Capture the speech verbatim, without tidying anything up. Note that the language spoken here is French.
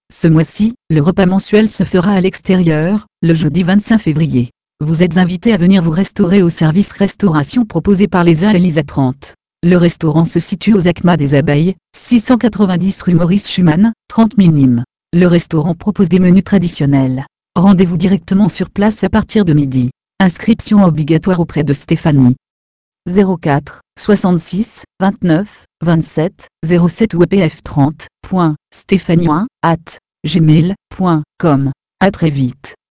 Ce mois-ci, le repas mensuel se fera à l'extérieur, le jeudi vingt-cinq février. Vous êtes invité à venir vous restaurer au service restauration proposé par Lisa et Lisa trente. Le restaurant se situe aux Acmas des Abeilles, six cent quatre-vingt-dix rue Maurice Schumann, trente mille Nîmes. Le restaurant propose des menus traditionnels. Rendez-vous directement sur place à partir de midi. Inscription obligatoire auprès de Stéphanie. zéro quatre, soixante-six, vingt-neuf, vingt-sept, zéro sept ou p f trente, point, stéphanie arobase gmail point com. À très vite.